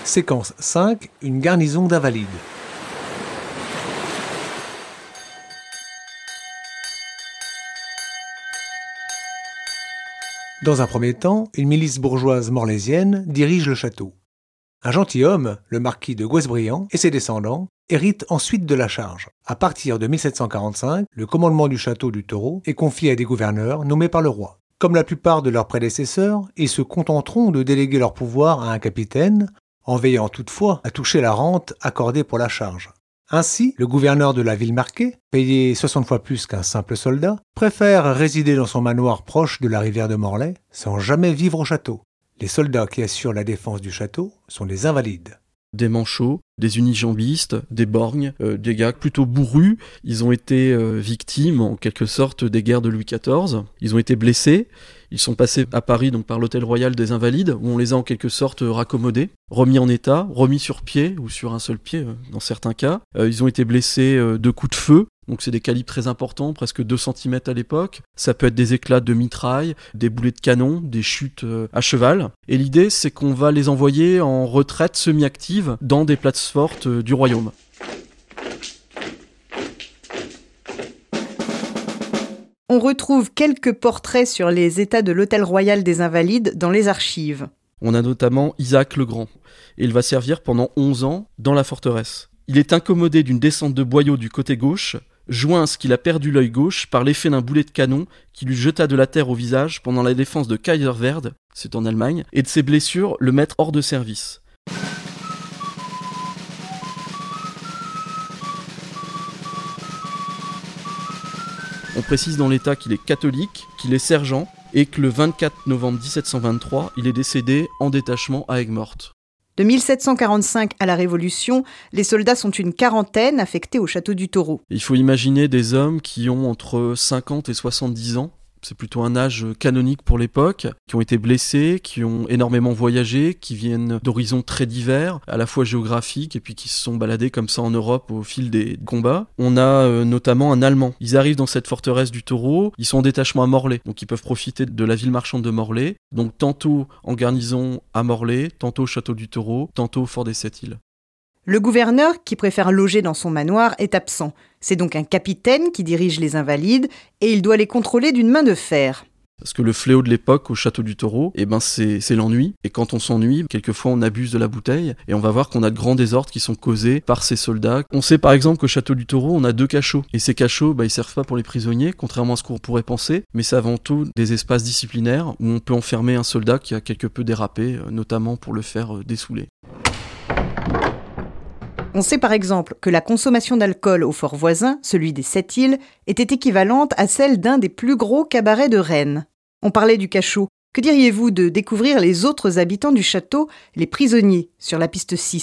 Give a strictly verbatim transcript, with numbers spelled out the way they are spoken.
Séquence cinq, une garnison d'invalides. Dans un premier temps, une milice bourgeoise morlaisienne dirige le château. Un gentilhomme, le marquis de Guesbriant, et ses descendants, héritent ensuite de la charge. À partir de mille sept cent quarante-cinq, le commandement du château du Taureau est confié à des gouverneurs nommés par le roi. Comme la plupart de leurs prédécesseurs, ils se contenteront de déléguer leur pouvoir à un capitaine, en veillant toutefois à toucher la rente accordée pour la charge. Ainsi, le gouverneur de la ville marquée, payé soixante fois plus qu'un simple soldat, préfère résider dans son manoir proche de la rivière de Morlaix, sans jamais vivre au château. Les soldats qui assurent la défense du château sont des invalides. Des manchots, des unijambistes, des borgnes, euh, des gars plutôt bourrus. Ils ont été euh, victimes, en quelque sorte, des guerres de Louis quatorze. Ils ont été blessés. Ils sont passés à Paris donc par l'hôtel royal des Invalides, où on les a en quelque sorte raccommodés, remis en état, remis sur pied, ou sur un seul pied euh, dans certains cas. Euh, ils ont été blessés euh, de coups de feu. Donc c'est des calibres très importants, presque deux centimètres à l'époque. Ça peut être des éclats de mitraille, des boulets de canon, des chutes à cheval. Et l'idée, c'est qu'on va les envoyer en retraite semi-active dans des places fortes du royaume. On retrouve quelques portraits sur les états de l'hôtel royal des Invalides dans les archives. On a notamment Isaac le Grand. Et il va servir pendant onze ans dans la forteresse. Il est incommodé d'une descente de boyaux du côté gauche, joint à ce qu'il a perdu l'œil gauche par l'effet d'un boulet de canon qui lui jeta de la terre au visage pendant la défense de Kaiserwerth, c'est en Allemagne, et de ses blessures le mettre hors de service. On précise dans l'état qu'il est catholique, qu'il est sergent, et que le vingt-quatre novembre dix-sept cent vingt-trois, il est décédé en détachement à Aigues-Mortes. De mille sept cent quarante-cinq à la Révolution, les soldats sont une quarantaine affectés au château du Taureau. Il faut imaginer des hommes qui ont entre cinquante et soixante-dix ans. C'est plutôt un âge canonique pour l'époque, qui ont été blessés, qui ont énormément voyagé, qui viennent d'horizons très divers, à la fois géographiques, et puis qui se sont baladés comme ça en Europe au fil des combats. On a euh, notamment un Allemand. Ils arrivent dans cette forteresse du Taureau, ils sont en détachement à Morlaix, donc ils peuvent profiter de la ville marchande de Morlaix, donc tantôt en garnison à Morlaix, tantôt au château du Taureau, tantôt au fort des Sept-Îles. Le gouverneur, qui préfère loger dans son manoir, est absent. C'est donc un capitaine qui dirige les Invalides et il doit les contrôler d'une main de fer. Parce que le fléau de l'époque au château du Taureau, eh ben c'est, c'est l'ennui. Et quand on s'ennuie, quelquefois on abuse de la bouteille et on va voir qu'on a de grands désordres qui sont causés par ces soldats. On sait par exemple qu'au château du Taureau, on a deux cachots. Et ces cachots, bah, ils servent pas pour les prisonniers, contrairement à ce qu'on pourrait penser, mais c'est avant tout des espaces disciplinaires où on peut enfermer un soldat qui a quelque peu dérapé, notamment pour le faire dessouler. On sait par exemple que la consommation d'alcool au fort voisin, celui des Sept-Îles, était équivalente à celle d'un des plus gros cabarets de Rennes. On parlait du cachot. Que diriez-vous de découvrir les autres habitants du château, les prisonniers, sur la piste six ?